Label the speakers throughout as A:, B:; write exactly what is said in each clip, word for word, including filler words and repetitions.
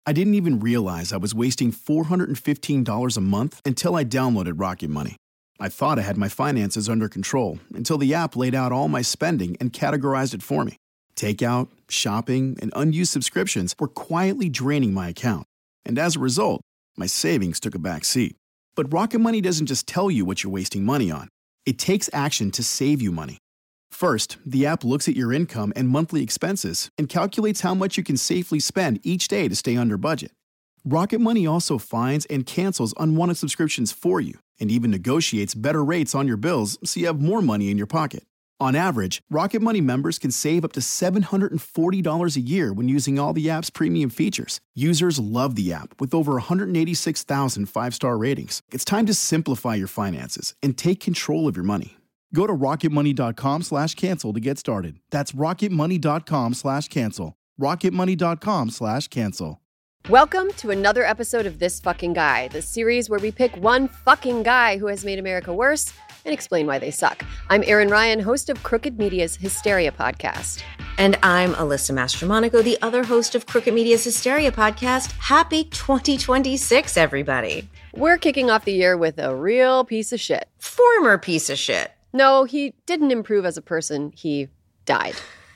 A: I didn't even realize I was wasting four hundred fifteen dollars a month until I downloaded Rocket Money. I thought I had my finances under control until the app laid out all my spending and categorized it for me. Takeout, shopping, and unused subscriptions were quietly draining my account. And as a result, my savings took a back seat. But Rocket Money doesn't just tell you what you're wasting money on. It takes action to save you money. First, the app looks at your income and monthly expenses and calculates how much you can safely spend each day to stay under budget. Rocket Money also finds and cancels unwanted subscriptions for you and even negotiates better rates on your bills so you have more money in your pocket. On average, Rocket Money members can save up to seven hundred forty dollars a year when using all the app's premium features. Users love the app with over one hundred eighty-six thousand five-star ratings. It's time to simplify your finances and take control of your money. Go to rocketmoney.com slash cancel to get started. That's rocketmoney.com slash cancel. rocketmoney.com slash cancel.
B: Welcome to another episode of This Fucking Guy, the series where we pick one fucking guy who has made America worse and explain why they suck. I'm Erin Ryan, host of Crooked Media's Hysteria podcast.
C: And I'm Alyssa Mastromonaco, the other host of Crooked Media's Hysteria podcast. Happy twenty twenty-six, everybody.
B: We're kicking off the year with a real piece of shit.
C: Former piece of shit.
B: No, he didn't improve as a person. He died.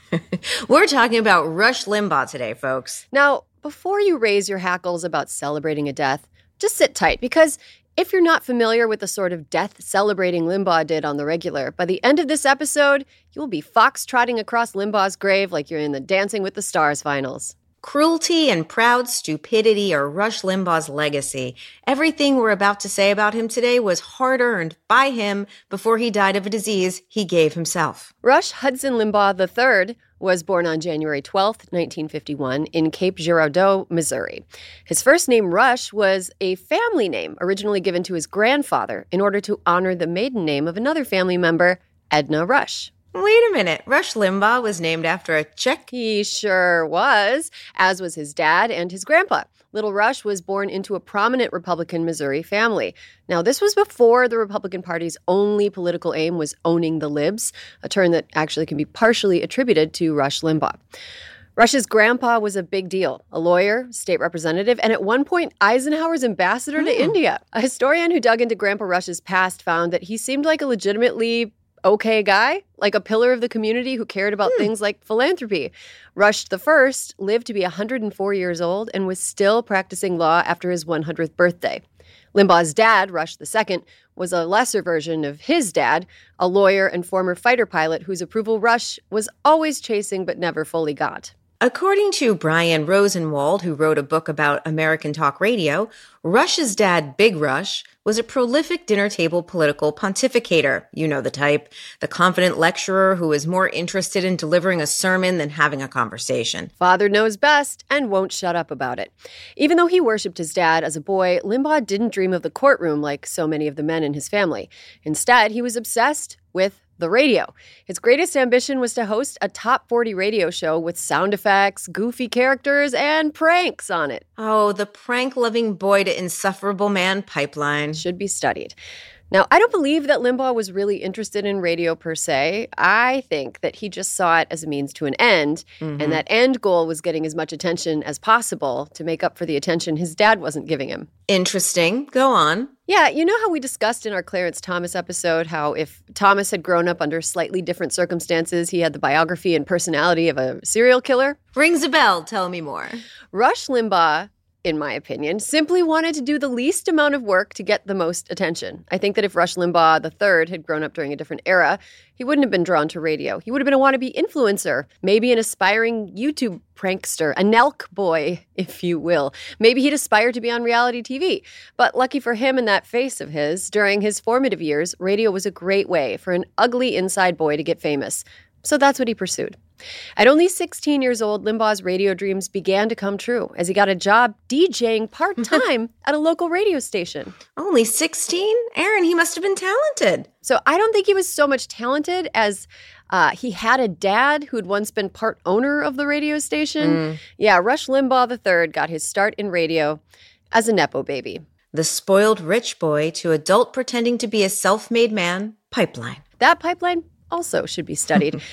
C: We're talking about Rush Limbaugh today, folks.
B: Now, before you raise your hackles about celebrating a death, just sit tight, because if you're not familiar with the sort of death celebrating Limbaugh did on the regular, by the end of this episode, you will be fox-trotting across Limbaugh's grave like you're in the Dancing with the Stars finals.
C: Cruelty and proud stupidity are Rush Limbaugh's legacy. Everything we're about to say about him today was hard-earned by him before he died of a disease he gave himself.
B: Rush Hudson Limbaugh the third was born on January twelfth, nineteen fifty-one, in Cape Girardeau, Missouri. His first name, Rush, was a family name originally given to his grandfather in order to honor the maiden name of another family member, Edna Rush.
C: Wait a minute. Rush Limbaugh was named after a chick?
B: He sure was, as was his dad and his grandpa. Little Rush was born into a prominent Republican Missouri family. Now, this was before the Republican Party's only political aim was owning the libs, a term that actually can be partially attributed to Rush Limbaugh. Rush's grandpa was a big deal, a lawyer, state representative, and at one point, Eisenhower's ambassador mm. to India. A historian who dug into Grandpa Rush's past found that he seemed like a legitimately okay guy, like a pillar of the community who cared about hmm. things like philanthropy. Rush the First lived to be one hundred four years old and was still practicing law after his one hundredth birthday. Limbaugh's dad, Rush the Second, was a lesser version of his dad, a lawyer and former fighter pilot whose approval Rush was always chasing but never fully got.
C: According to Brian Rosenwald, who wrote a book about American talk radio, Rush's dad, Big Rush, was a prolific dinner table political pontificator. You know the type. The confident lecturer who is more interested in delivering a sermon than having a conversation.
B: Father knows best and won't shut up about it. Even though he worshipped his dad as a boy, Limbaugh didn't dream of the courtroom like so many of the men in his family. Instead, he was obsessed with the radio. His greatest ambition was to host a top forty radio show with sound effects, goofy characters, and pranks on it.
C: Oh, the prank-loving boy to insufferable man pipeline.
B: Should be studied. Now, I don't believe that Limbaugh was really interested in radio per se. I think that he just saw it as a means to an end, mm-hmm. and that end goal was getting as much attention as possible to make up for the attention his dad wasn't giving him.
C: Interesting. Go on.
B: Yeah, you know how we discussed in our Clarence Thomas episode how if Thomas had grown up under slightly different circumstances, he had the biography and personality of a serial killer?
C: Rings a bell. Tell me more.
B: Rush Limbaugh, in my opinion, simply wanted to do the least amount of work to get the most attention. I think that if Rush Limbaugh the third had grown up during a different era, he wouldn't have been drawn to radio. He would have been a wannabe influencer, maybe an aspiring YouTube prankster, a Nelk boy, if you will. Maybe he'd aspire to be on reality T V. But lucky for him and that face of his, during his formative years, radio was a great way for an ugly inside boy to get famous. So that's what he pursued. At only sixteen years old, Limbaugh's radio dreams began to come true as he got a job DJing part-time at a local radio station.
C: Only sixteen? Aaron, he must have been talented.
B: So I don't think he was so much talented as uh, he had a dad who'd once been part owner of the radio station. Mm. Yeah, Rush Limbaugh the third got his start in radio as a Nepo baby.
C: The spoiled rich boy to adult pretending to be a self-made man pipeline.
B: That pipeline also should be studied.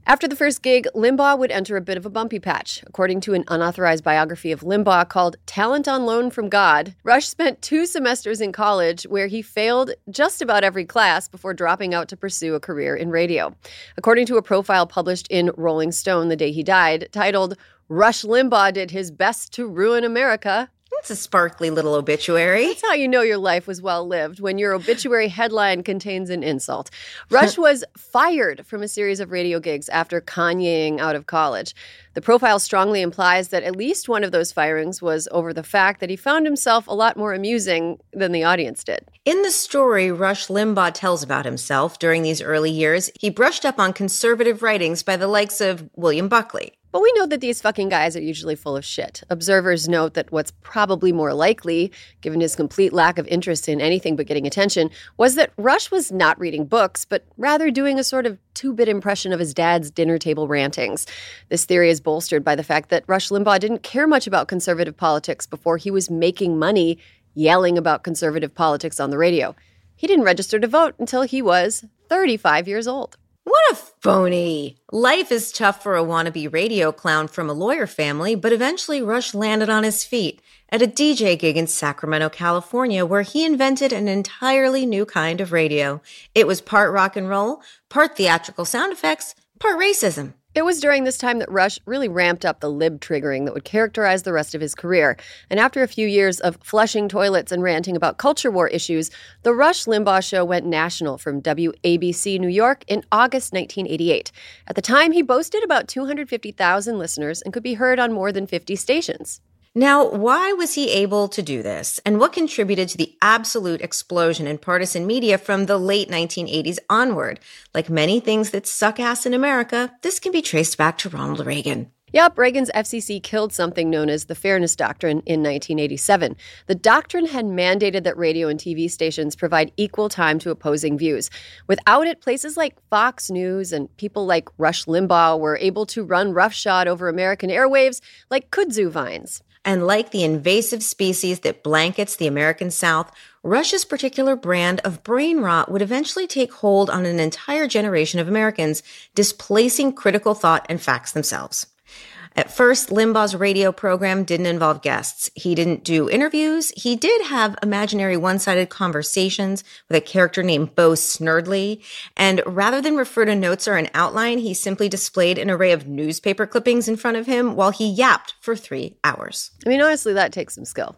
B: After the first gig, Limbaugh would enter a bit of a bumpy patch. According to an unauthorized biography of Limbaugh called Talent on Loan from God, Rush spent two semesters in college where he failed just about every class before dropping out to pursue a career in radio. According to a profile published in Rolling Stone the day he died, titled, "Rush Limbaugh did his best to ruin America."
C: It's a sparkly little obituary.
B: That's how you know your life was well-lived, when your obituary headline contains an insult. Rush was fired from a series of radio gigs after Kanyeing out of college. The profile strongly implies that at least one of those firings was over the fact that he found himself a lot more amusing than the audience did.
C: In the story Rush Limbaugh tells about himself during these early years, he brushed up on conservative writings by the likes of William Buckley.
B: But we know that these fucking guys are usually full of shit. Observers note that what's probably more likely, given his complete lack of interest in anything but getting attention, was that Rush was not reading books, but rather doing a sort of two-bit impression of his dad's dinner table rantings. This theory is bolstered by the fact that Rush Limbaugh didn't care much about conservative politics before he was making money yelling about conservative politics on the radio. He didn't register to vote until he was thirty-five years old.
C: What a phony. Life is tough for a wannabe radio clown from a lawyer family, but eventually Rush landed on his feet at a D J gig in Sacramento, California, where he invented an entirely new kind of radio. It was part rock and roll, part theatrical sound effects, part racism.
B: It was during this time that Rush really ramped up the lib triggering that would characterize the rest of his career. And after a few years of flushing toilets and ranting about culture war issues, the Rush Limbaugh Show went national from W A B C New York in August nineteen eighty-eight. At the time, he boasted about two hundred fifty thousand listeners and could be heard on more than fifty stations.
C: Now, why was he able to do this? And what contributed to the absolute explosion in partisan media from the late nineteen eighties onward? Like many things that suck ass in America, this can be traced back to Ronald Reagan.
B: Yep, Reagan's F C C killed something known as the Fairness Doctrine in nineteen eighty-seven. The doctrine had mandated that radio and T V stations provide equal time to opposing views. Without it, places like Fox News and people like Rush Limbaugh were able to run roughshod over American airwaves like kudzu vines.
C: And like the invasive species that blankets the American South, Rush's particular brand of brain rot would eventually take hold on an entire generation of Americans, displacing critical thought and facts themselves. At first, Limbaugh's radio program didn't involve guests. He didn't do interviews. He did have imaginary one-sided conversations with a character named Bo Snerdley. And rather than refer to notes or an outline, he simply displayed an array of newspaper clippings in front of him while he yapped for three hours.
B: I mean, honestly, that takes some skill.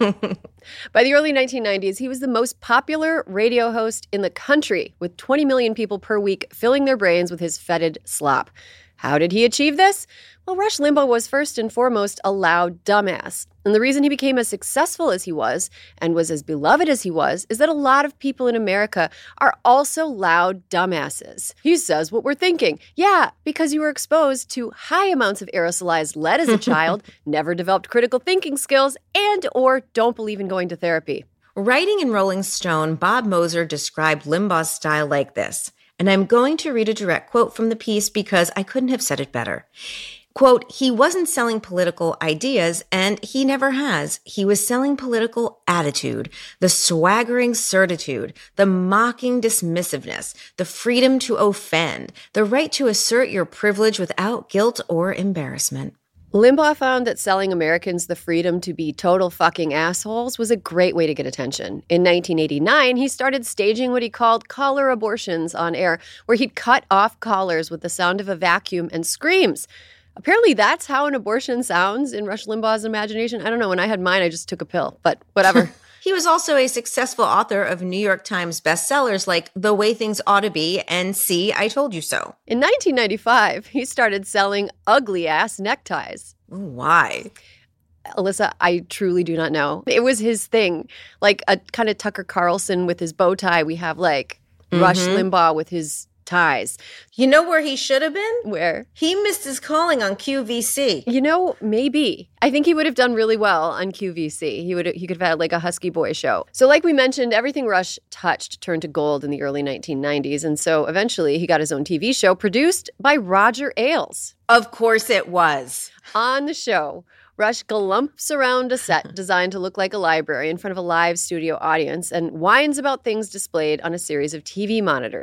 B: By the early nineteen nineties, he was the most popular radio host in the country, with twenty million people per week filling their brains with his fetid slop. How did he achieve this? Well, Rush Limbaugh was first and foremost a loud dumbass. And the reason he became as successful as he was and was as beloved as he was is that a lot of people in America are also loud dumbasses. He says what we're thinking. Yeah, because you were exposed to high amounts of aerosolized lead as a child, never developed critical thinking skills, and or don't believe in going to therapy.
C: Writing in Rolling Stone, Bob Moser described Limbaugh's style like this. And I'm going to read a direct quote from the piece because I couldn't have said it better. Quote, he wasn't selling political ideas, and he never has. He was selling political attitude, the swaggering certitude, the mocking dismissiveness, the freedom to offend, the right to assert your privilege without guilt or embarrassment.
B: Limbaugh found that selling Americans the freedom to be total fucking assholes was a great way to get attention. In nineteen eighty-nine, he started staging what he called caller abortions on air, where he'd cut off callers with the sound of a vacuum and screams. Apparently that's how an abortion sounds in Rush Limbaugh's imagination. I don't know. When I had mine, I just took a pill, but whatever.
C: He was also a successful author of New York Times bestsellers like The Way Things Ought to Be and See, I Told You So.
B: In nineteen ninety-five, he started selling ugly-ass neckties.
C: Why?
B: Alyssa, I truly do not know. It was his thing. Like a kind of Tucker Carlson with his bow tie. We have like mm-hmm. Rush Limbaugh with his ties.
C: You know where he should have been?
B: Where?
C: He missed his calling on Q V C.
B: You know, maybe. I think he would have done really well on Q V C. He would he could have had like a Husky Boy show. So like we mentioned, everything Rush touched turned to gold in the early nineteen nineties. And so eventually he got his own T V show produced by Roger Ailes.
C: Of course it was.
B: On the show, Rush galumps around a set designed to look like a library in front of a live studio audience and whines about things displayed on a series of T V monitors.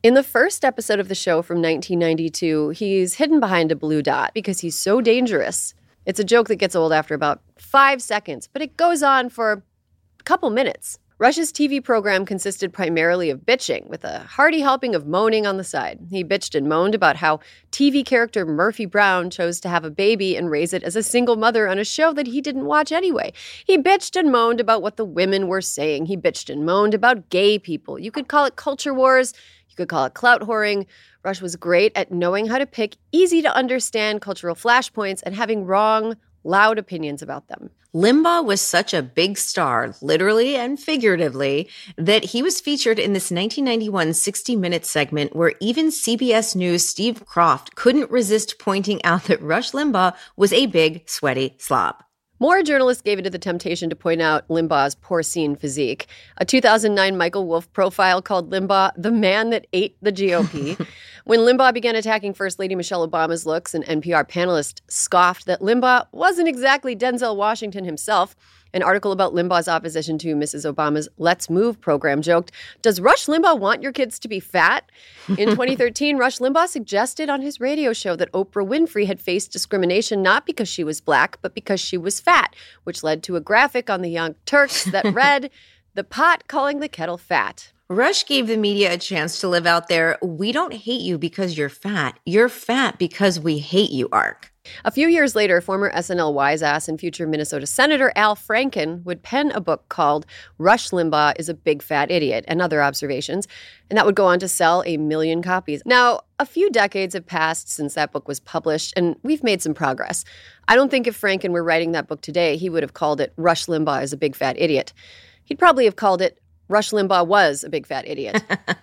B: In the first episode of the show from nineteen ninety-two, he's hidden behind a blue dot because he's so dangerous. It's a joke that gets old after about five seconds, but it goes on for a couple minutes. Rush's T V program consisted primarily of bitching, with a hearty helping of moaning on the side. He bitched and moaned about how T V character Murphy Brown chose to have a baby and raise it as a single mother on a show that he didn't watch anyway. He bitched and moaned about what the women were saying. He bitched and moaned about gay people. You could call it culture wars. You could call it clout whoring. Rush was great at knowing how to pick easy-to-understand cultural flashpoints and having wrong, loud opinions about them.
C: Limbaugh was such a big star, literally and figuratively, that he was featured in this nineteen ninety-one sixty minutes segment where even C B S News' Steve Kroft couldn't resist pointing out that Rush Limbaugh was a big, sweaty slob.
B: More journalists gave into the temptation to point out Limbaugh's porcine physique. A two thousand nine Michael Wolff profile called Limbaugh the man that ate the G O P. When Limbaugh began attacking First Lady Michelle Obama's looks, an N P R panelist scoffed that Limbaugh wasn't exactly Denzel Washington himself. An article about Limbaugh's opposition to Missus Obama's Let's Move program joked, "Does Rush Limbaugh want your kids to be fat?" In twenty thirteen, Rush Limbaugh suggested on his radio show that Oprah Winfrey had faced discrimination not because she was black, but because she was fat, which led to a graphic on the Young Turks that read, "The pot calling the kettle fat."
C: Rush gave the media a chance to live out their "we don't hate you because you're fat, you're fat because we hate you" arc.
B: A few years later, former S N L wise-ass and future Minnesota Senator Al Franken would pen a book called Rush Limbaugh is a Big Fat Idiot and Other Observations, and that would go on to sell a million copies. Now, a few decades have passed since that book was published, and we've made some progress. I don't think if Franken were writing that book today, he would have called it Rush Limbaugh is a Big Fat Idiot. He'd probably have called it Rush Limbaugh was a big fat idiot.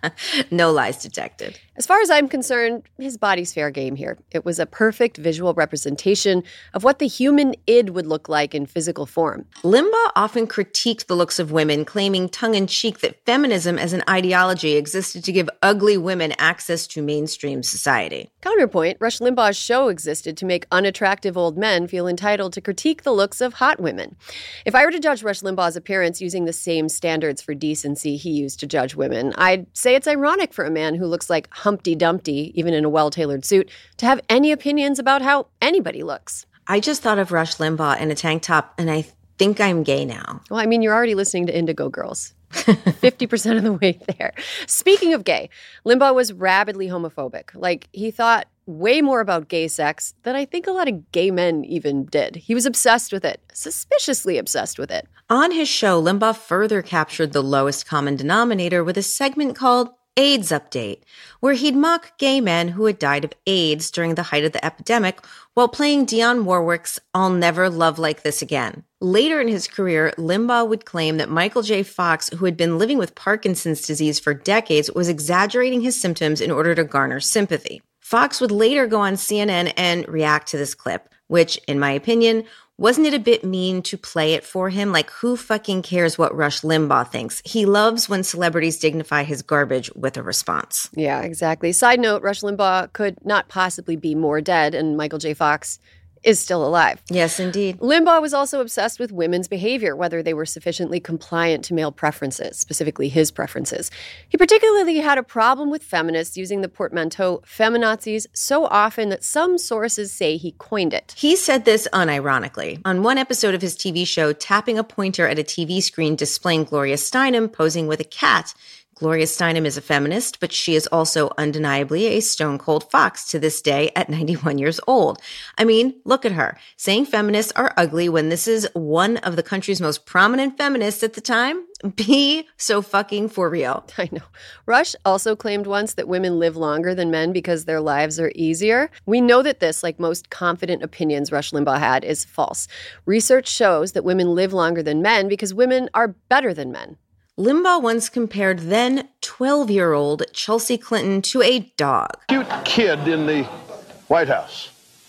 C: No lies detected.
B: As far as I'm concerned, his body's fair game here. It was a perfect visual representation of what the human id would look like in physical form.
C: Limbaugh often critiqued the looks of women, claiming tongue-in-cheek that feminism as an ideology existed to give ugly women access to mainstream society.
B: Counterpoint, Rush Limbaugh's show existed to make unattractive old men feel entitled to critique the looks of hot women. If I were to judge Rush Limbaugh's appearance using the same standards for decency he used to judge women, I'd say it's ironic for a man who looks like Humpty Dumpty, even in a well-tailored suit, to have any opinions about how anybody looks.
C: I just thought of Rush Limbaugh in a tank top, and I think I'm gay now.
B: Well, I mean, you're already listening to Indigo Girls. fifty percent of the way there. Speaking of gay, Limbaugh was rabidly homophobic. Like, he thought way more about gay sex than I think a lot of gay men even did. He was obsessed with it, suspiciously obsessed with it.
C: On his show, Limbaugh further captured the lowest common denominator with a segment called AIDS Update, where he'd mock gay men who had died of AIDS during the height of the epidemic while playing Dionne Warwick's I'll Never Love Like This Again. Later in his career, Limbaugh would claim that Michael J. Fox, who had been living with Parkinson's disease for decades, was exaggerating his symptoms in order to garner sympathy. Fox would later go on C N N and react to this clip, which, in my opinion, wasn't it a bit mean to play it for him? Like, who fucking cares what Rush Limbaugh thinks? He loves when celebrities dignify his garbage with a response.
B: Yeah, exactly. Side note, Rush Limbaugh could not possibly be more dead, and Michael J. Fox is still alive.
C: Yes, indeed.
B: Limbaugh was also obsessed with women's behavior, whether they were sufficiently compliant to male preferences, specifically his preferences. He particularly had a problem with feminists using the portmanteau feminazis so often that some sources say he coined it.
C: He said this unironically. On one episode of his T V show, tapping a pointer at a T V screen displaying Gloria Steinem posing with a cat. Gloria Steinem is a feminist, but she is also undeniably a stone-cold fox to this day at ninety-one years old. I mean, look at her, saying feminists are ugly when this is one of the country's most prominent feminists at the time. Be so fucking for real.
B: I know. Rush also claimed once that women live longer than men because their lives are easier. We know that this, like most confident opinions Rush Limbaugh had, is false. Research shows that women live longer than men because women are better than men.
C: Limbaugh once compared then twelve-year-old Chelsea Clinton to a dog.
D: Cute kid in the White House.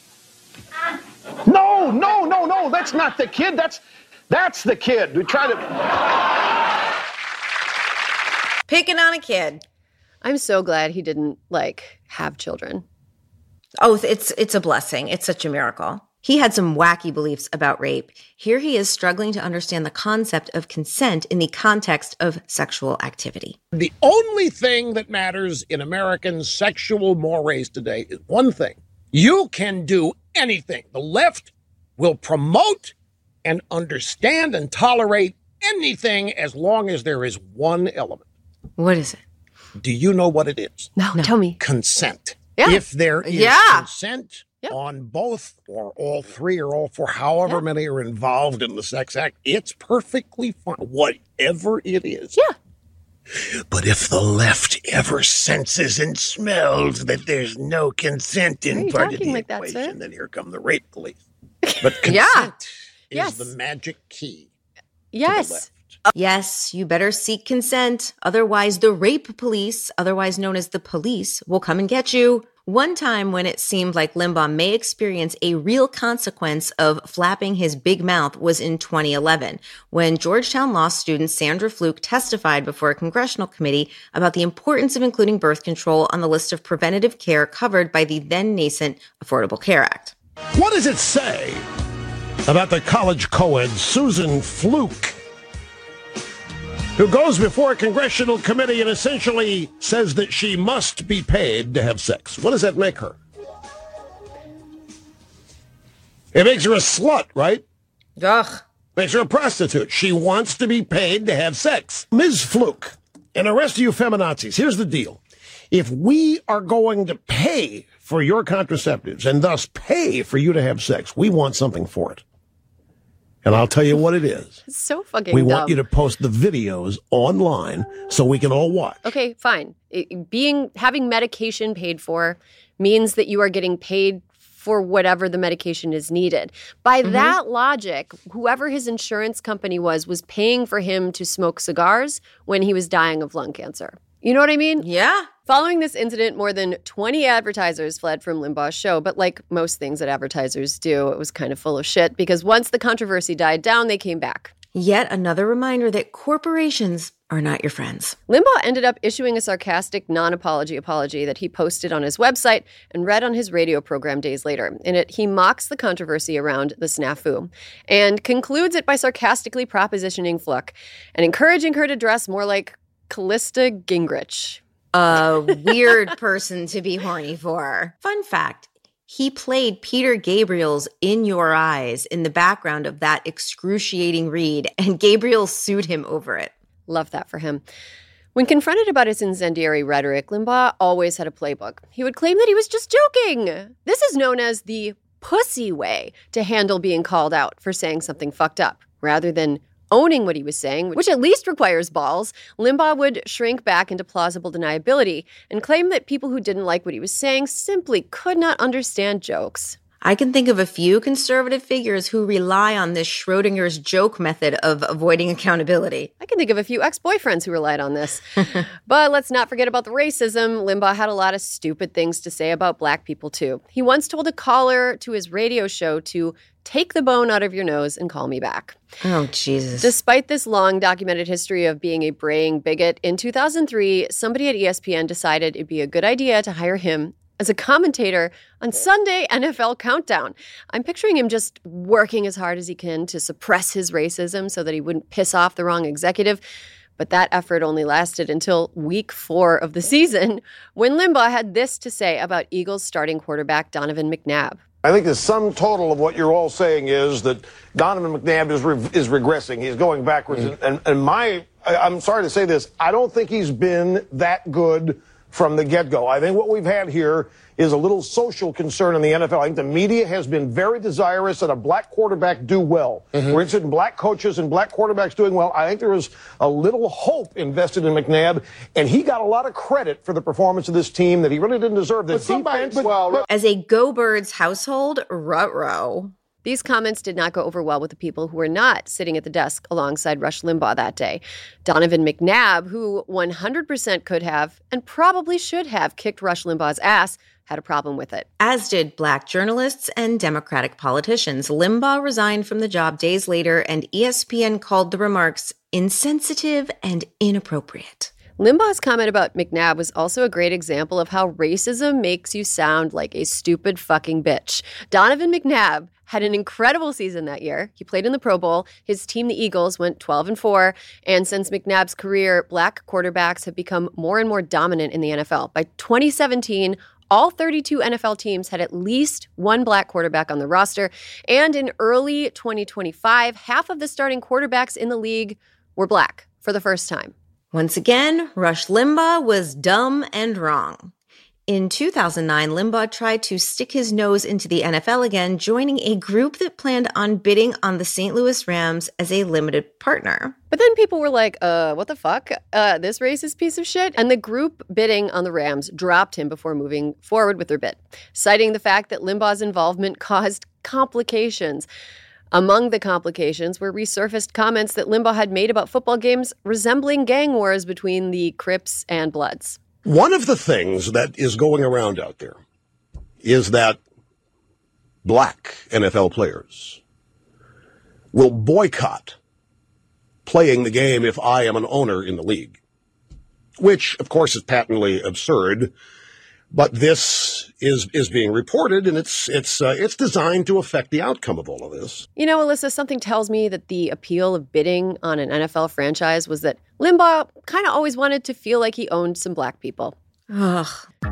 D: No, no, no, no, that's not the kid. That's that's the kid. We try to...
C: Picking on a kid.
B: I'm so glad he didn't, like, have children.
C: Oh, it's it's a blessing. It's such a miracle. He had some wacky beliefs about rape. Here he is struggling to understand the concept of consent in the context of sexual activity.
E: The only thing that matters in American sexual mores today is one thing. You can do anything. The left will promote and understand and tolerate anything as long as there is one element.
C: What is it?
E: Do you know what it is?
B: No, no. Tell me.
E: Consent.
B: Yeah.
E: If there is
C: yeah.
E: consent
B: yeah.
E: on both or all three or all four, however yeah. many are involved in the sex act, it's perfectly fine, whatever it is.
B: Yeah.
E: But if the left ever senses and smells that there's no consent in part of the like equation, that, then here come the rape police. But consent
C: yeah.
E: is
B: yes.
E: the magic key.
B: Yes.
E: To the left.
C: Yes, you better seek consent. Otherwise, the rape police, otherwise known as the police, will come and get you. One time when it seemed like Limbaugh may experience a real consequence of flapping his big mouth was in twenty eleven, when Georgetown law student Sandra Fluke testified before a congressional committee about the importance of including birth control on the list of preventative care covered by the then nascent Affordable Care Act.
E: What does it say about the college co-ed Susan Fluke, who goes before a congressional committee and essentially says that she must be paid to have sex? What does that make her? It makes her a slut, right?
C: Ugh.
E: Makes her a prostitute. She wants to be paid to have sex. Miz Fluke, and the rest of you feminazis, here's the deal. If we are going to pay for your contraceptives and thus pay for you to have sex, we want something for it. And I'll tell you what it is.
B: It's so fucking
E: We
B: dumb.
E: want you to post the videos online so we can all watch.
B: Okay, fine. It, being having medication paid for means that you are getting paid for whatever the medication is needed. By mm-hmm. that logic, whoever his insurance company was was paying for him to smoke cigars when he was dying of lung cancer. You know what I mean?
C: Yeah.
B: Following this incident, more than twenty advertisers fled from Limbaugh's show. But like most things that advertisers do, it was kind of full of shit because once the controversy died down, they came back.
C: Yet another reminder that corporations are not your friends.
B: Limbaugh ended up issuing a sarcastic non-apology apology that he posted on his website and read on his radio program days later. In it, he mocks the controversy around the snafu and concludes it by sarcastically propositioning Fluke and encouraging her to dress more like Callista Gingrich.
C: A weird person to be horny for. Fun fact, he played Peter Gabriel's In Your Eyes in the background of that excruciating read, and Gabriel sued him over it.
B: Love that for him. When confronted about his incendiary rhetoric, Limbaugh always had a playbook. He would claim that he was just joking. This is known as the pussy way to handle being called out for saying something fucked up, rather than owning what he was saying, which at least requires balls. Limbaugh would shrink back into plausible deniability and claim that people who didn't like what he was saying simply could not understand jokes.
C: I can think of a few conservative figures who rely on this Schrodinger's joke method of avoiding accountability.
B: I can think of a few ex-boyfriends who relied on this. But let's not forget about the racism. Limbaugh had a lot of stupid things to say about black people, too. He once told a caller to his radio show to take the bone out of your nose and call me back.
C: Oh, Jesus.
B: Despite this long documented history of being a braying bigot, in two thousand three, somebody at E S P N decided it'd be a good idea to hire him as a commentator on Sunday N F L Countdown. I'm picturing him just working as hard as he can to suppress his racism so that he wouldn't piss off the wrong executive. But that effort only lasted until week four of the season, when Limbaugh had this to say about Eagles starting quarterback Donovan McNabb.
D: I think the sum total of what you're all saying is that Donovan McNabb is re- is regressing. He's going backwards. Mm-hmm. And, and my, I'm sorry to say this, I don't think he's been that good from the get-go. I think what we've had here is a little social concern in the N F L. I think the media has been very desirous that a black quarterback do well. Mm-hmm. We're interested in black coaches and black quarterbacks doing well. I think there was a little hope invested in McNabb, and he got a lot of credit for the performance of this team that he really didn't deserve. The defense, but, well,
C: as a Go Birds household, ruh-roh.
B: These comments did not go over well with the people who were not sitting at the desk alongside Rush Limbaugh that day. Donovan McNabb, who one hundred percent could have and probably should have kicked Rush Limbaugh's ass, had a problem with it.
C: As did black journalists and Democratic politicians. Limbaugh resigned from the job days later, and E S P N called the remarks insensitive and inappropriate.
B: Limbaugh's comment about McNabb was also a great example of how racism makes you sound like a stupid fucking bitch. Donovan McNabb had an incredible season that year. He played in the Pro Bowl. His team, the Eagles, went twelve and four. And since McNabb's career, black quarterbacks have become more and more dominant in the N F L. By twenty seventeen, all thirty-two N F L teams had at least one black quarterback on the roster. And in early twenty twenty-five, half of the starting quarterbacks in the league were black for the first time.
C: Once again, Rush Limbaugh was dumb and wrong. In two thousand nine, Limbaugh tried to stick his nose into the N F L again, joining a group that planned on bidding on the Saint Louis Rams as a limited partner.
B: But then people were like, uh, what the fuck? Uh, this racist piece of shit? And the group bidding on the Rams dropped him before moving forward with their bid, citing the fact that Limbaugh's involvement caused complications. Among the complications were resurfaced comments that Limbaugh had made about football games resembling gang wars between the Crips and Bloods.
E: One of the things that is going around out there is that black N F L players will boycott playing the game if I am an owner in the league, which, of course, is patently absurd. But this is is being reported, and it's it's uh, it's designed to affect the outcome of all of this.
B: You know, Alyssa, something tells me that the appeal of bidding on an N F L franchise was that Limbaugh kind of always wanted to feel like he owned some black people.
C: Ugh.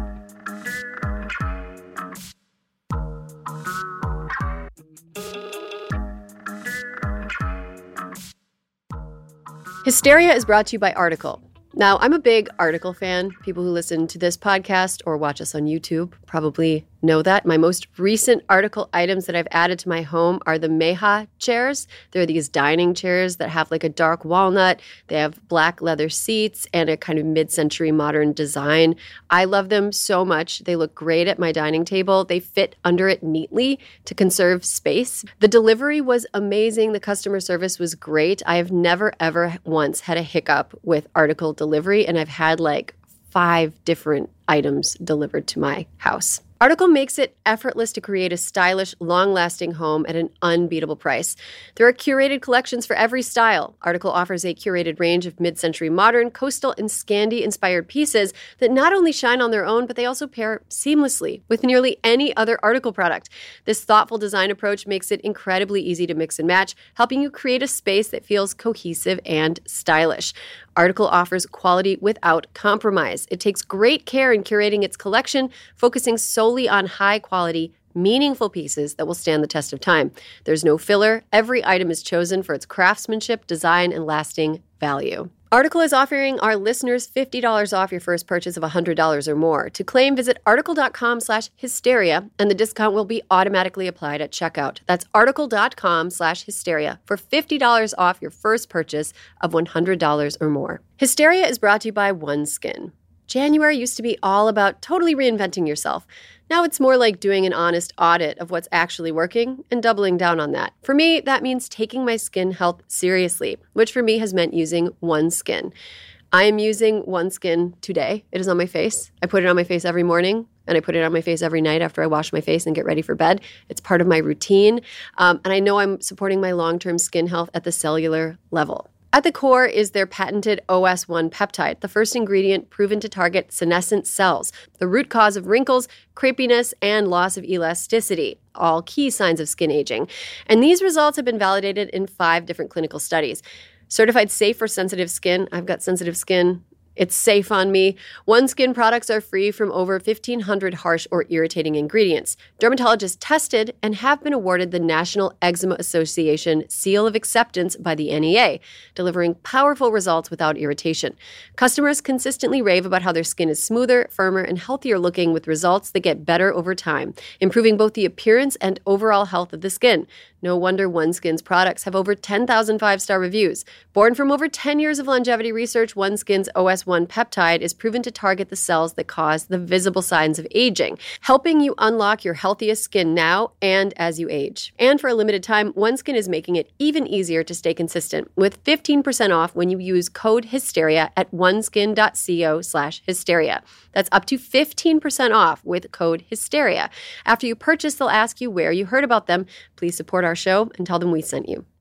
B: Hysteria is brought to you by Article. Now, I'm a big Article fan. People who listen to this podcast or watch us on YouTube probably know that. My most recent Article items that I've added to my home are the Meha chairs. They're these dining chairs that have like a dark walnut. They have black leather seats and a kind of mid-century modern design. I love them so much. They look great at my dining table. They fit under it neatly to conserve space. The delivery was amazing. The customer service was great. I have never, ever once had a hiccup with Article delivery, and I've had like five different items delivered to my house. Article makes it effortless to create a stylish, long-lasting home at an unbeatable price. There are curated collections for every style. Article offers a curated range of mid-century modern, coastal, and Scandi-inspired pieces that not only shine on their own, but they also pair seamlessly with nearly any other Article product. This thoughtful design approach makes it incredibly easy to mix and match, helping you create a space that feels cohesive and stylish. Article offers quality without compromise. It takes great care in curating its collection, focusing solely on high-quality, meaningful pieces that will stand the test of time. There's no filler. Every item is chosen for its craftsmanship, design, and lasting value. Article is offering our listeners fifty dollars off your first purchase of one hundred dollars or more. To claim, visit article.com slash hysteria, and the discount will be automatically applied at checkout. That's article.com slash hysteria for fifty dollars off your first purchase of one hundred dollars or more. Hysteria is brought to you by OneSkin. January used to be all about totally reinventing yourself. Now it's more like doing an honest audit of what's actually working and doubling down on that. For me, that means taking my skin health seriously, which for me has meant using OneSkin. I am using OneSkin today. It is on my face. I put it on my face every morning, and I put it on my face every night after I wash my face and get ready for bed. It's part of my routine, um, and I know I'm supporting my long-term skin health at the cellular level. At the core is their patented O S one peptide, the first ingredient proven to target senescent cells, the root cause of wrinkles, crepiness, and loss of elasticity, all key signs of skin aging. And these results have been validated in five different clinical studies. Certified safe for sensitive skin. I've got sensitive skin. It's safe on me. OneSkin products are free from over fifteen hundred harsh or irritating ingredients. Dermatologists tested and have been awarded the National Eczema Association Seal of Acceptance by the N E A, delivering powerful results without irritation. Customers consistently rave about how their skin is smoother, firmer, and healthier looking with results that get better over time, improving both the appearance and overall health of the skin. No wonder OneSkin's products have over ten thousand five-star reviews. Born from over ten years of longevity research, OneSkin's O S one peptide is proven to target the cells that cause the visible signs of aging, helping you unlock your healthiest skin now and as you age. And for a limited time, OneSkin is making it even easier to stay consistent with fifteen percent off when you use code HYSTERIA at oneskin.co slash hysteria. That's up to fifteen percent off with code HYSTERIA. After you purchase, they'll ask you where you heard about them. Please support our show and tell them we sent you.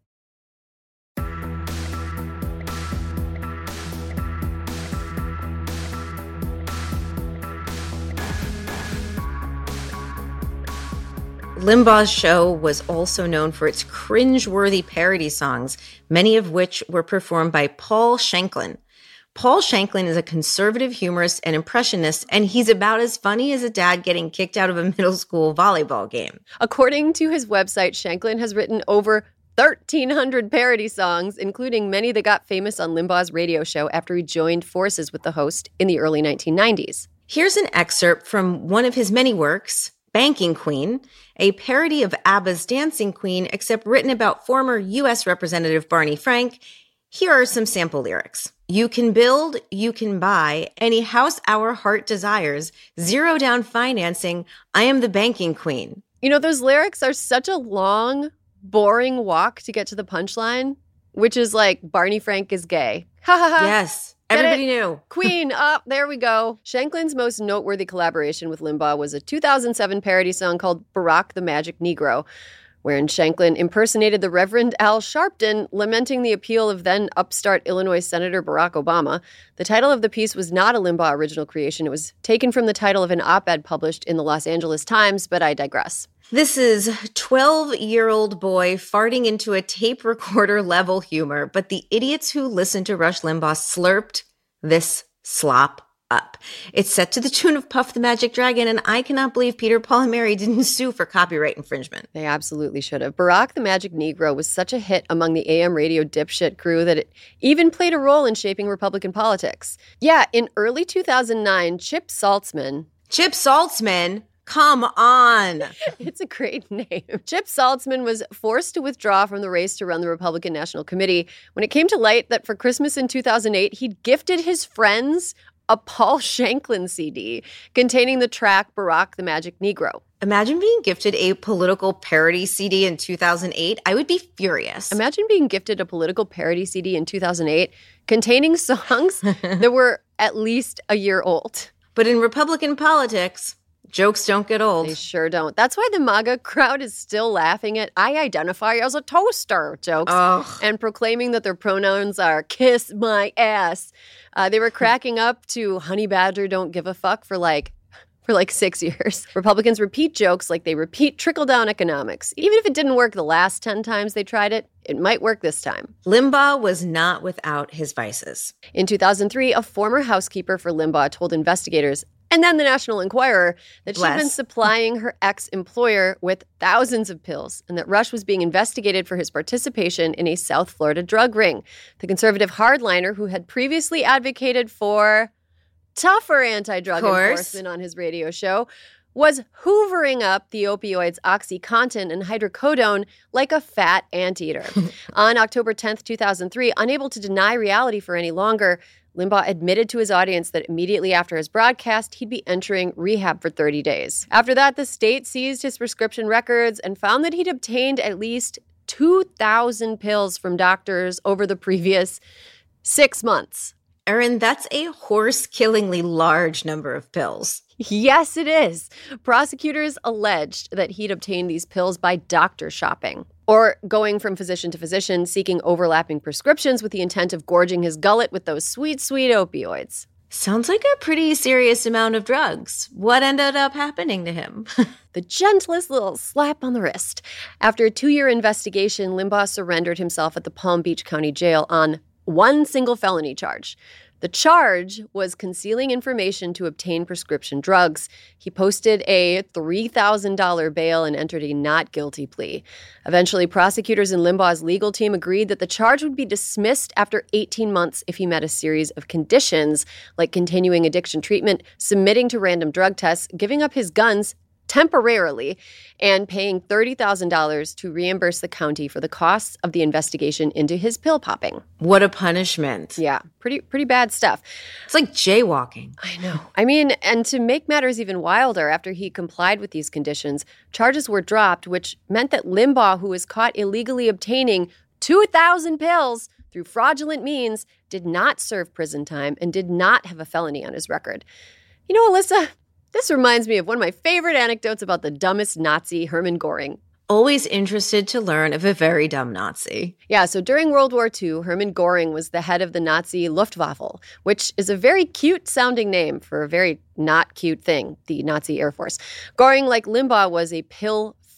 C: Limbaugh's show was also known for its cringe-worthy parody songs, many of which were performed by Paul Shanklin. Paul Shanklin is a conservative humorist and impressionist, and he's about as funny as a dad getting kicked out of a middle school volleyball game.
B: According to his website, Shanklin has written over thirteen hundred parody songs, including many that got famous on Limbaugh's radio show after he joined forces with the host in the early nineteen nineties.
C: Here's an excerpt from one of his many works, Banking Queen, a parody of ABBA's Dancing Queen, except written about former U S Representative Barney Frank. Here are some sample lyrics. You can build, you can buy, any house our heart desires, zero down financing, I am the banking queen.
B: You know, those lyrics are such a long, boring walk to get to the punchline, which is like, Barney Frank is gay. Ha ha ha.
C: Yes. Everybody knew.
B: Queen, up, there we go. Shanklin's most noteworthy collaboration with Limbaugh was a two thousand seven parody song called Barack the Magic Negro, wherein Shanklin impersonated the Reverend Al Sharpton, lamenting the appeal of then upstart Illinois Senator Barack Obama. The title of the piece was not a Limbaugh original creation. It was taken from the title of an op-ed published in the Los Angeles Times, but I digress.
C: This is twelve-year-old boy farting into a tape recorder level humor, but the idiots who listened to Rush Limbaugh slurped this slop up. It's set to the tune of Puff the Magic Dragon, and I cannot believe Peter, Paul, and Mary didn't sue for copyright infringement.
B: They absolutely should have. Barack the Magic Negro was such a hit among the A M radio dipshit crew that it even played a role in shaping Republican politics. Yeah, in early two thousand nine, Chip Saltzman...
C: Chip Saltzman? Come on.
B: It's a great name. Chip Saltzman was forced to withdraw from the race to run the Republican National Committee when it came to light that for Christmas in two thousand eight, he'd gifted his friends a Paul Shanklin C D containing the track Barack the Magic Negro.
C: Imagine being gifted a political parody C D in two thousand eight. I would be furious.
B: Imagine being gifted a political parody C D in two thousand eight containing songs that were at least a year old.
C: But in Republican politics, jokes don't get old.
B: They sure don't. That's why the MAGA crowd is still laughing at I identify as a toaster jokes
C: Ugh.
B: and proclaiming that their pronouns are kiss my ass. Uh, they were cracking up to Honey Badger don't give a fuck for like for like six years. Republicans repeat jokes like they repeat trickle-down economics. Even if it didn't work the last ten times they tried it, it might work this time.
C: Limbaugh was not without his vices.
B: In two thousand three, a former housekeeper for Limbaugh told investigators and then the National Enquirer that she'd been supplying her ex-employer with thousands of pills and that Rush was being investigated for his participation in a South Florida drug ring. The conservative hardliner who had previously advocated for tougher anti-drug enforcement on his radio show was hoovering up the opioids OxyContin and hydrocodone like a fat anteater. On October tenth, two thousand three, unable to deny reality for any longer, Limbaugh admitted to his audience that immediately after his broadcast, he'd be entering rehab for thirty days. After that, the state seized his prescription records and found that he'd obtained at least two thousand pills from doctors over the previous six months.
C: Erin, that's a horse-killingly large number of pills.
B: Yes, it is. Prosecutors alleged that he'd obtained these pills by doctor shopping, or going from physician to physician, seeking overlapping prescriptions with the intent of gorging his gullet with those sweet, sweet opioids.
C: Sounds like a pretty serious amount of drugs. What ended up happening to him?
B: The gentlest little slap on the wrist. After a two-year investigation, Limbaugh surrendered himself at the Palm Beach County Jail on one single felony charge. The charge was concealing information to obtain prescription drugs. He posted a three thousand dollars bail and entered a not guilty plea. Eventually, prosecutors and Limbaugh's legal team agreed that the charge would be dismissed after eighteen months if he met a series of conditions, like continuing addiction treatment, submitting to random drug tests, giving up his guns temporarily, and paying thirty thousand dollars to reimburse the county for the costs of the investigation into his pill popping.
C: What a punishment.
B: Yeah, pretty pretty bad stuff.
C: It's like jaywalking.
B: I know. I mean, and to make matters even wilder, after he complied with these conditions, charges were dropped, which meant that Limbaugh, who was caught illegally obtaining two thousand pills through fraudulent means, did not serve prison time and did not have a felony on his record. You know, Alyssa, this reminds me of one of my favorite anecdotes about the dumbest Nazi, Hermann Goring.
C: Always interested to learn of a very dumb Nazi.
B: Yeah, so during World War Two, Hermann Goring was the head of the Nazi Luftwaffe, which is a very cute-sounding name for a very not cute thing, the Nazi Air Force. Goring, like Limbaugh, was a pill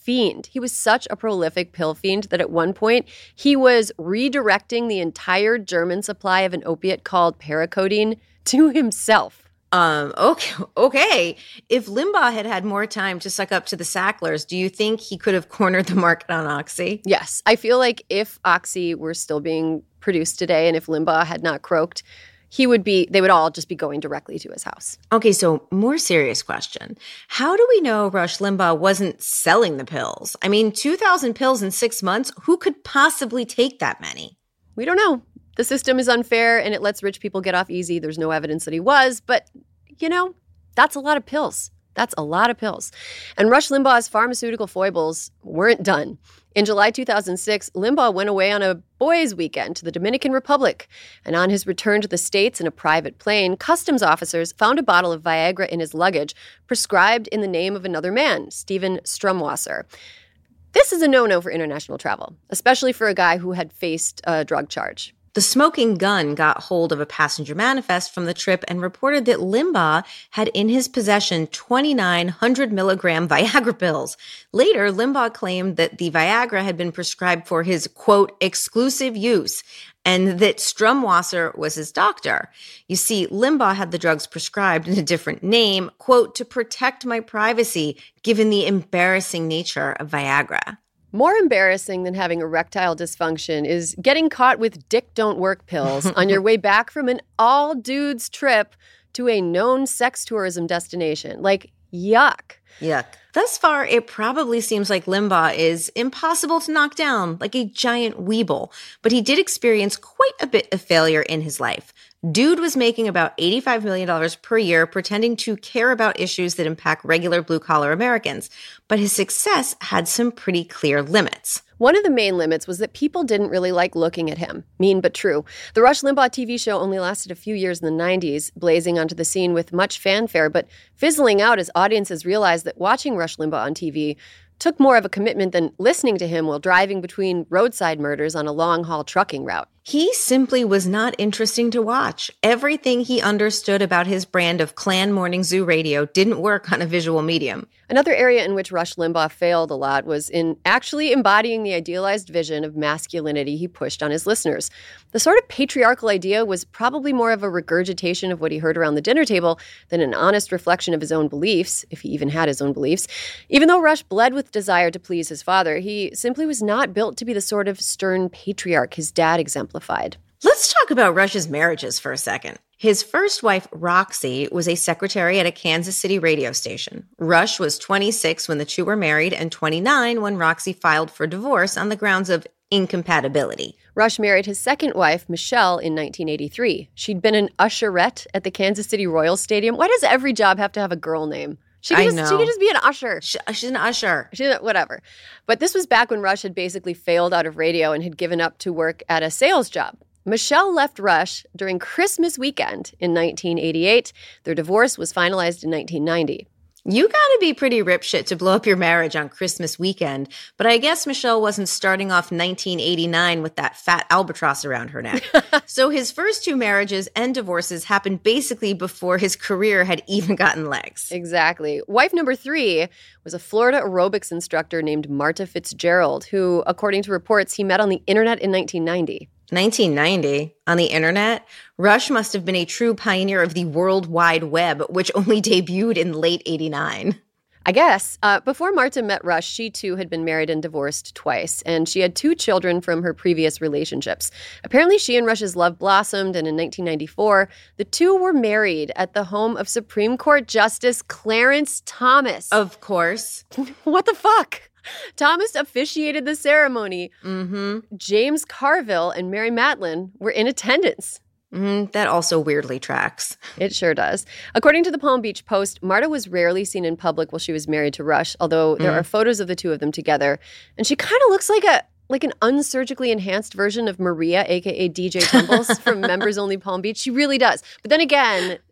B: fiend. He was such a prolific pill fiend that at one point he was redirecting the entire German supply of an opiate called paracodeine to himself.
C: Um, okay, okay. If Limbaugh had had more time to suck up to the Sacklers, do you think he could have cornered the market on Oxy?
B: Yes. I feel like if Oxy were still being produced today and if Limbaugh had not croaked, he would be, they would all just be going directly to his house.
C: Okay, so more serious question. How do we know Rush Limbaugh wasn't selling the pills? I mean, two thousand pills in six months, who could possibly take that many?
B: We don't know. The system is unfair and it lets rich people get off easy. There's no evidence that he was, but, you know, that's a lot of pills. That's a lot of pills. And Rush Limbaugh's pharmaceutical foibles weren't done. In July two thousand six, Limbaugh went away on a boys' weekend to the Dominican Republic. And on his return to the States in a private plane, customs officers found a bottle of Viagra in his luggage, prescribed in the name of another man, Steven Strumwasser. This is a no-no for international travel, especially for a guy who had faced a drug charge.
C: The Smoking Gun got hold of a passenger manifest from the trip and reported that Limbaugh had in his possession twenty-nine hundred milligram Viagra pills. Later, Limbaugh claimed that the Viagra had been prescribed for his, quote, exclusive use, and that Strumwasser was his doctor. You see, Limbaugh had the drugs prescribed in a different name, quote, to protect my privacy, given the embarrassing nature of Viagra.
B: More embarrassing than having erectile dysfunction is getting caught with dick don't work pills on your way back from an all dudes trip to a known sex tourism destination. Like, yuck.
C: Yuck. Thus far, it probably seems like Limbaugh is impossible to knock down, like a giant weeble. But he did experience quite a bit of failure in his life. Dude was making about eighty-five million dollars per year pretending to care about issues that impact regular blue-collar Americans. But his success had some pretty clear limits.
B: One of the main limits was that people didn't really like looking at him. Mean but true. The Rush Limbaugh T V show only lasted a few years in the nineties, blazing onto the scene with much fanfare, but fizzling out as audiences realized that watching Rush Limbaugh on T V took more of a commitment than listening to him while driving between roadside murders on a long-haul trucking route.
C: He simply was not interesting to watch. Everything he understood about his brand of Klan Morning Zoo radio didn't work on a visual medium.
B: Another area in which Rush Limbaugh failed a lot was in actually embodying the idealized vision of masculinity he pushed on his listeners. The sort of patriarchal idea was probably more of a regurgitation of what he heard around the dinner table than an honest reflection of his own beliefs, if he even had his own beliefs. Even though Rush bled with desire to please his father, he simply was not built to be the sort of stern patriarch his dad exemplified.
C: Let's talk about Rush's marriages for a second. His first wife, Roxy, was a secretary at a Kansas City radio station. Rush was twenty-six when the two were married and twenty-nine when Roxy filed for divorce on the grounds of incompatibility.
B: Rush married his second wife, Michelle, in nineteen eighty-three. She'd been an usherette at the Kansas City Royal Stadium. Why does every job have to have a girl name? She could,
C: I
B: just,
C: know.
B: she could just be an usher.
C: She, she's an usher.
B: She, whatever. But this was back when Rush had basically failed out of radio and had given up to work at a sales job. Michelle left Rush during Christmas weekend in nineteen eighty-eight. Their divorce was finalized in nineteen ninety.
C: You gotta be pretty ripshit to blow up your marriage on Christmas weekend, but I guess Michelle wasn't starting off nineteen eighty-nine with that fat albatross around her neck. So his first two marriages and divorces happened basically before his career had even gotten legs.
B: Exactly. Wife number three was a Florida aerobics instructor named Marta Fitzgerald, who, according to reports, he met on the internet in nineteen ninety.
C: nineteen ninety, on the internet, Rush must have been a true pioneer of the World Wide Web, which only debuted in late eighty-nine.
B: I guess. Uh, before Marta met Rush, she too had been married and divorced twice, and she had two children from her previous relationships. Apparently, she and Rush's love blossomed, and in nineteen ninety-four, the two were married at the home of Supreme Court Justice Clarence Thomas.
C: Of course.
B: What the fuck? Thomas officiated the ceremony.
C: Mm-hmm.
B: James Carville and Mary Matlin were in attendance.
C: Mm, that also weirdly tracks.
B: It sure does. According to the Palm Beach Post, Marta was rarely seen in public while she was married to Rush, although there mm. are photos of the two of them together. And she kind of looks like a like an unsurgically enhanced version of Maria, a k a. D J Tumbles from Members Only Palm Beach. She really does. But then again,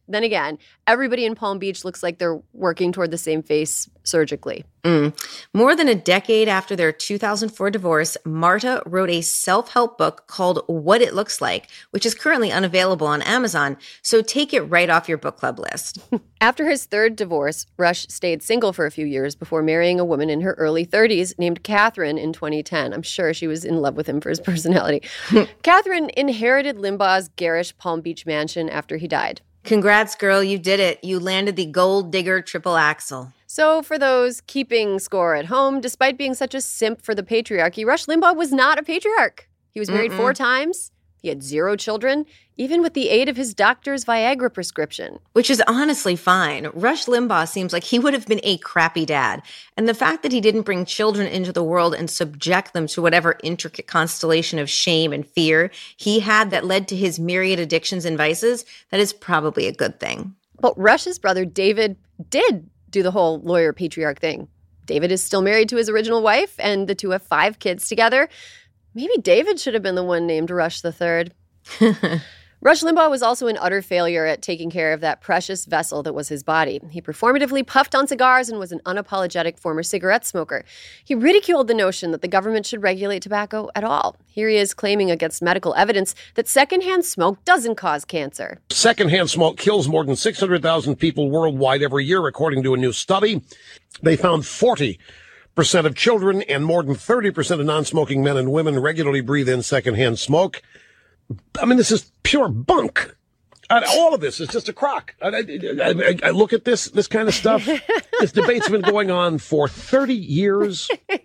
B: Then again, everybody in Palm Beach looks like they're working toward the same face surgically.
C: Mm. More than a decade after their two thousand four divorce, Marta wrote a self-help book called What It Looks Like, which is currently unavailable on Amazon, so take it right off your book club list.
B: After his third divorce, Rush stayed single for a few years before marrying a woman in her early thirties named Catherine in twenty ten. I'm sure she was in love with him for his personality. Catherine inherited Limbaugh's garish Palm Beach mansion after he died.
C: Congrats, girl. You did it. You landed the gold digger triple axle.
B: So for those keeping score at home, despite being such a simp for the patriarchy, Rush Limbaugh was not a patriarch. He was married Mm-mm. four times. He had zero children, even with the aid of his doctor's Viagra prescription.
C: Which is honestly fine. Rush Limbaugh seems like he would have been a crappy dad. And the fact that he didn't bring children into the world and subject them to whatever intricate constellation of shame and fear he had that led to his myriad addictions and vices, that is probably a good thing.
B: But Rush's brother David did do the whole lawyer patriarch thing. David is still married to his original wife, and the two have five kids together. Maybe David should have been the one named Rush the Third. Rush Limbaugh was also an utter failure at taking care of that precious vessel that was his body. He performatively puffed on cigars and was an unapologetic former cigarette smoker. He ridiculed the notion that the government should regulate tobacco at all. Here he is claiming against medical evidence that secondhand smoke doesn't cause cancer.
E: Secondhand smoke kills more than six hundred thousand people worldwide every year, according to a new study. They found forty percent of children and more than thirty percent of non-smoking men and women regularly breathe in secondhand smoke. I mean, this is pure bunk. Uh, all of this is just a crock. I, I, I, I look at this, this kind of stuff. This debate's been going on for thirty years.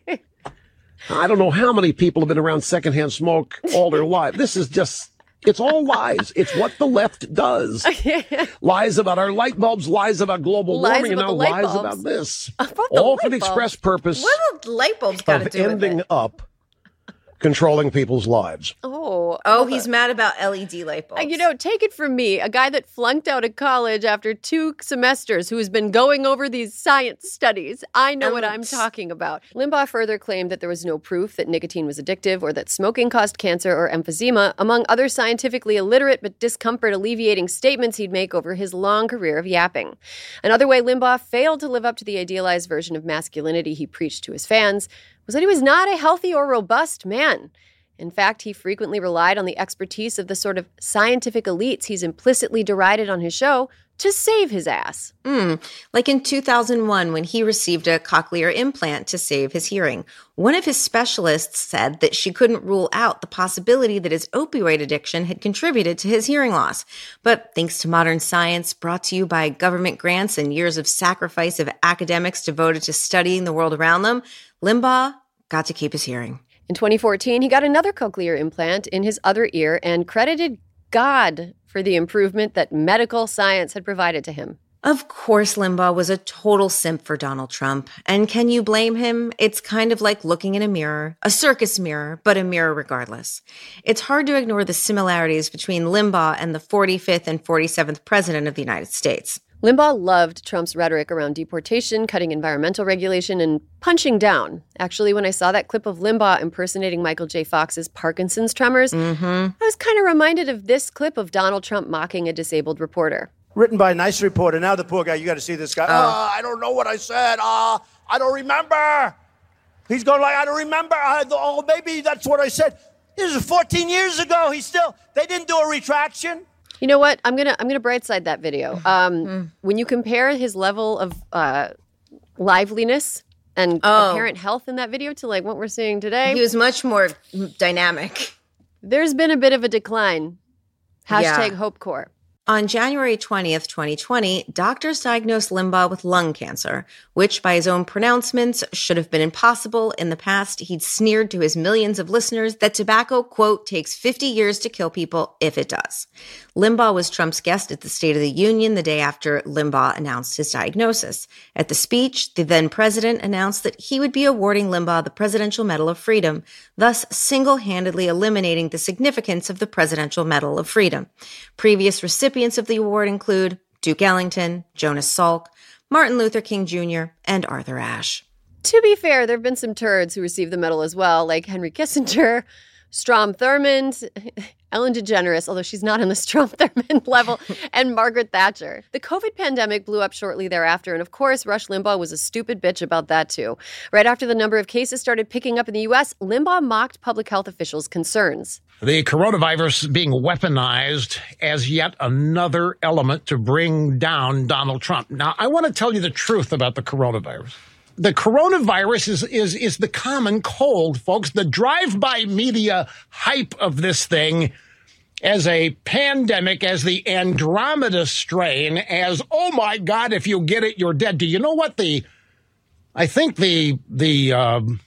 E: I don't know how many people have been around secondhand smoke all their life. This is just, it's all lies. It's what the left does. Lies about our light bulbs, lies about global
B: lies
E: warming,
B: about
E: and now lies
B: bulbs.
E: about this.
B: About
E: all for the express purpose
C: What have the light bulbs got to
E: of
C: do with
E: ending
C: it?
E: up controlling people's lives.
B: Oh.
C: Oh, he's mad about L E D light bulbs.
B: You know, take it from me, a guy that flunked out of college after two semesters who's been going over these science studies. I know
C: Um,
B: what I'm talking about. Limbaugh further claimed that there was no proof that nicotine was addictive or that smoking caused cancer or emphysema, among other scientifically illiterate but discomfort-alleviating statements he'd make over his long career of yapping. Another way Limbaugh failed to live up to the idealized version of masculinity he preached to his fans was that he was not a healthy or robust man. In fact, he frequently relied on the expertise of the sort of scientific elites he's implicitly derided on his show to save his ass.
C: Mm, like in two thousand one when he received a cochlear implant to save his hearing. One of his specialists said that she couldn't rule out the possibility that his opioid addiction had contributed to his hearing loss. But thanks to modern science, brought to you by government grants and years of sacrifice of academics devoted to studying the world around them, Limbaugh got to keep his hearing.
B: In twenty fourteen, he got another cochlear implant in his other ear and credited God for the improvement that medical science had provided to him.
C: Of course, Limbaugh was a total simp for Donald Trump. And can you blame him? It's kind of like looking in a mirror, a circus mirror, but a mirror regardless. It's hard to ignore the similarities between Limbaugh and the forty-fifth and forty-seventh president of the United States.
B: Limbaugh loved Trump's rhetoric around deportation, cutting environmental regulation, and punching down. Actually, when I saw that clip of Limbaugh impersonating Michael J. Fox's Parkinson's tremors,
C: Mm-hmm.
B: I was kind of reminded of this clip of Donald Trump mocking a disabled reporter.
F: Written by a nice reporter. Now the poor guy, you got to see this guy. Oh, I don't know what I said. Uh, I don't remember. He's going like, I don't remember. I, oh, maybe that's what I said. This is fourteen years ago. He's still, they didn't do a retraction.
B: You know what? I'm gonna I'm gonna brightside that video. Um, mm. When you compare his level of uh, liveliness and
C: oh.
B: apparent health in that video to like what we're seeing today,
C: he was much more dynamic.
B: There's been a bit of a decline. Hashtag
C: Yeah.
B: Hope Corps.
C: On January twentieth, twenty twenty, doctors diagnosed Limbaugh with lung cancer, which by his own pronouncements should have been impossible. In the past, he'd sneered to his millions of listeners that tobacco, quote, takes fifty years to kill people if it does. Limbaugh was Trump's guest at the State of the Union the day after Limbaugh announced his diagnosis. At the speech, the then president announced that he would be awarding Limbaugh the Presidential Medal of Freedom, thus single-handedly eliminating the significance of the Presidential Medal of Freedom. Previous recipients of the award include Duke Ellington, Jonas Salk, Martin Luther King Junior, and Arthur Ashe.
B: To be fair, there have been some turds who received the medal as well, like Henry Kissinger. Strom Thurmond, Ellen DeGeneres, although she's not on the Strom Thurmond level, and Margaret Thatcher. The COVID pandemic blew up shortly thereafter, and of course, Rush Limbaugh was a stupid bitch about that too. Right after the number of cases started picking up in the U S, Limbaugh mocked public health officials' concerns.
G: The coronavirus being weaponized as yet another element to bring down Donald Trump. Now, I want to tell you the truth about the coronavirus. The coronavirus is, is, is the common cold, folks. The drive-by media hype of this thing as a pandemic, as the Andromeda strain, as, oh my God, if you get it, you're dead. Do you know what the, I think the, the, um,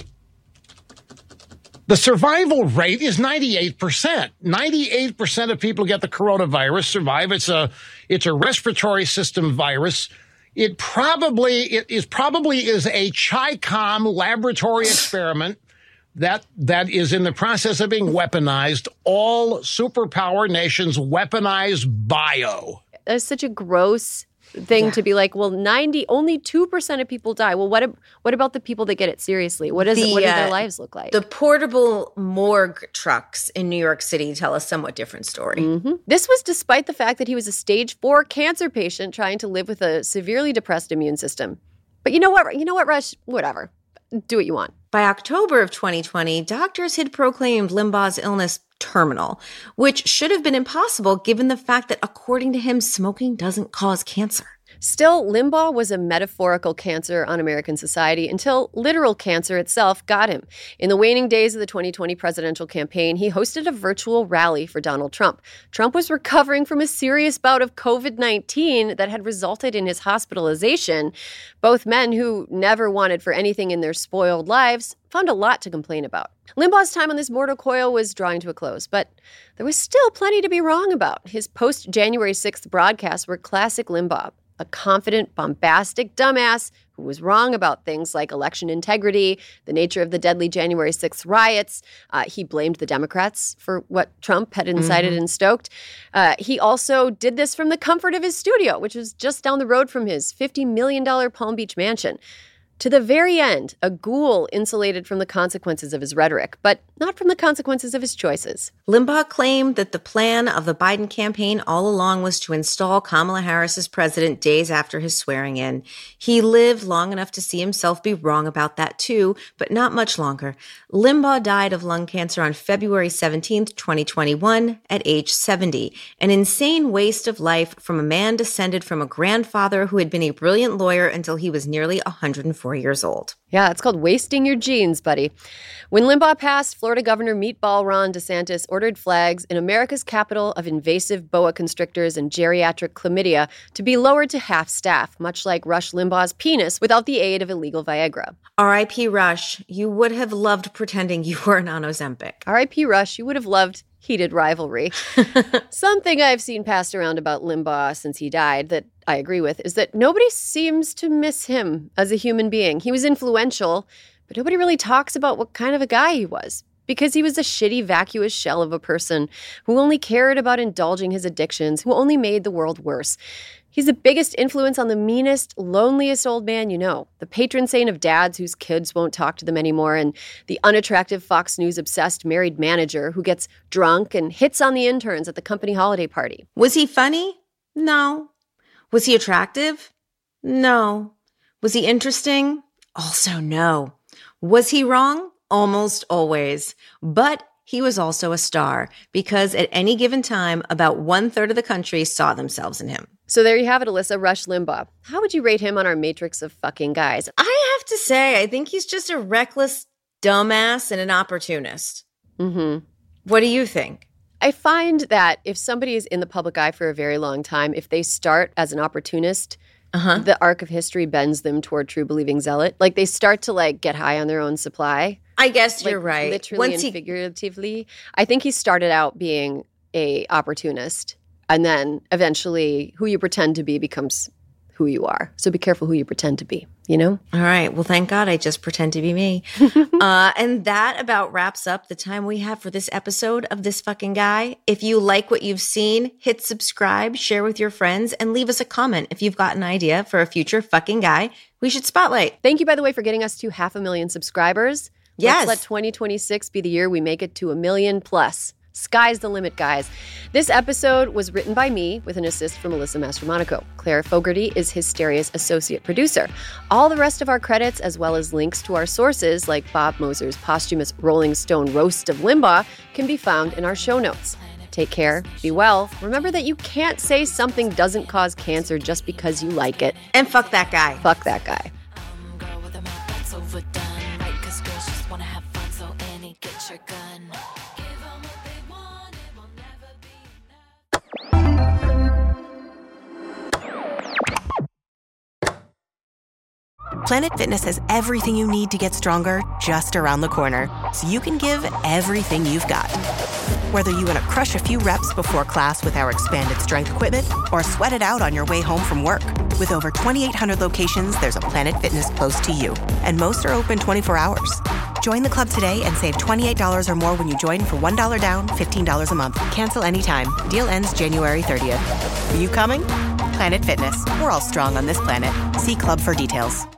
G: the survival rate is ninety-eight percent. ninety-eight percent of people get the coronavirus, survive. It's a, it's a respiratory system virus. It probably it is probably is a Chi-Com laboratory experiment that that is in the process of being weaponized. All superpower nations weaponize bio.
B: That's such a gross thing yeah. to be like, well, ninety only two percent of people die. Well, what what about the people that get it seriously? What is the, what do their uh, lives look like?
C: The portable morgue trucks in New York City tell a somewhat different story.
B: Mm-hmm. This was despite the fact that he was a stage four cancer patient trying to live with a severely depressed immune system. But you know what? You know what, Rush? Whatever. Do what you want.
C: By October of twenty twenty, doctors had proclaimed Limbaugh's illness terminal, which should have been impossible given the fact that, according to him, smoking doesn't cause cancer.
B: Still, Limbaugh was a metaphorical cancer on American society until literal cancer itself got him. In the waning days of the twenty twenty presidential campaign, he hosted a virtual rally for Donald Trump. Trump was recovering from a serious bout of covid nineteen that had resulted in his hospitalization. Both men who never wanted for anything in their spoiled lives found a lot to complain about. Limbaugh's time on this mortal coil was drawing to a close, but there was still plenty to be wrong about. His post-January sixth broadcasts were classic Limbaugh. A confident, bombastic dumbass who was wrong about things like election integrity, the nature of the deadly January sixth riots. Uh, he blamed the Democrats for what Trump had incited mm-hmm. and stoked. Uh, he also did this from the comfort of his studio, which was just down the road from his fifty million dollars Palm Beach mansion. To the very end, a ghoul insulated from the consequences of his rhetoric, but not from the consequences of his choices.
C: Limbaugh claimed that the plan of the Biden campaign all along was to install Kamala Harris as president days after his swearing in. He lived long enough to see himself be wrong about that too, but not much longer. Limbaugh died of lung cancer on February seventeenth, twenty twenty-one, at age seventy. An insane waste of life from a man descended from a grandfather who had been a brilliant lawyer until he was nearly one hundred four years old.
B: Yeah, it's called wasting your genes, buddy. When Limbaugh passed, Florida Governor Meatball Ron DeSantis ordered flags in America's capital of invasive boa constrictors and geriatric chlamydia to be lowered to half staff, much like Rush Limbaugh's penis without the aid of illegal Viagra.
C: R I P Rush, you would have loved pretending you were on Ozempic.
B: R I P Rush, you would have loved heated rivalry. Something I've seen passed around about Limbaugh since he died that I agree with is that nobody seems to miss him as a human being. He was influential, but nobody really talks about what kind of a guy he was, because he was a shitty, vacuous shell of a person who only cared about indulging his addictions, who only made the world worse. He's the biggest influence on the meanest, loneliest old man you know, the patron saint of dads whose kids won't talk to them anymore, and the unattractive Fox News-obsessed married manager who gets drunk and hits on the interns at the company holiday party.
C: Was he funny? No. Was he attractive? No. Was he interesting? Also no. Was he wrong? Almost always. But he was also a star, because at any given time, about one-third of the country saw themselves in him.
B: So there you have it, Alyssa. Rush Limbaugh. How would you rate him on our matrix of fucking guys?
C: I have to say, I think he's just a reckless dumbass and an opportunist.
B: Mm-hmm.
C: What do you think?
B: I find that if somebody is in the public eye for a very long time, if they start as an opportunist, uh-huh. the arc of history bends them toward true believing zealot. Like they start to like get high on their own supply.
C: I guess
B: like,
C: you're right.
B: Literally
C: Once
B: and
C: he...
B: figuratively. I think he started out being a opportunist, and then eventually who you pretend to be becomes who you are. So be careful who you pretend to be, you know?
C: All right. Well, thank God I just pretend to be me. uh, and that about wraps up the time we have for this episode of This Fucking Guy. If you like what you've seen, hit subscribe, share with your friends, and leave us a comment if you've got an idea for a future fucking guy we should spotlight.
B: Thank you, by the way, for getting us to half a million subscribers.
C: Yes.
B: Let's let twenty twenty-six be the year we make it to a million plus. Sky's the limit, guys. This episode was written by me with an assist from Melissa Mastromonaco. Claire Fogarty is Hysteria's associate producer. All the rest of our credits, as well as links to our sources like Bob Moser's posthumous Rolling Stone roast of Limbaugh, can be found in our show notes. Take care, be well. Remember that you can't say something doesn't cause cancer just because you like it.
C: And fuck that guy.
B: Fuck that guy.
H: Planet Fitness has everything you need to get stronger just around the corner, so you can give everything you've got. Whether you want to crush a few reps before class with our expanded strength equipment or sweat it out on your way home from work. With over twenty-eight hundred locations, there's a Planet Fitness close to you, and most are open twenty-four hours. Join the club today and save twenty-eight dollars or more when you join for one dollar down, fifteen dollars a month. Cancel anytime. Deal ends January thirtieth. Are you coming? Planet Fitness. We're all strong on this planet. See club for details.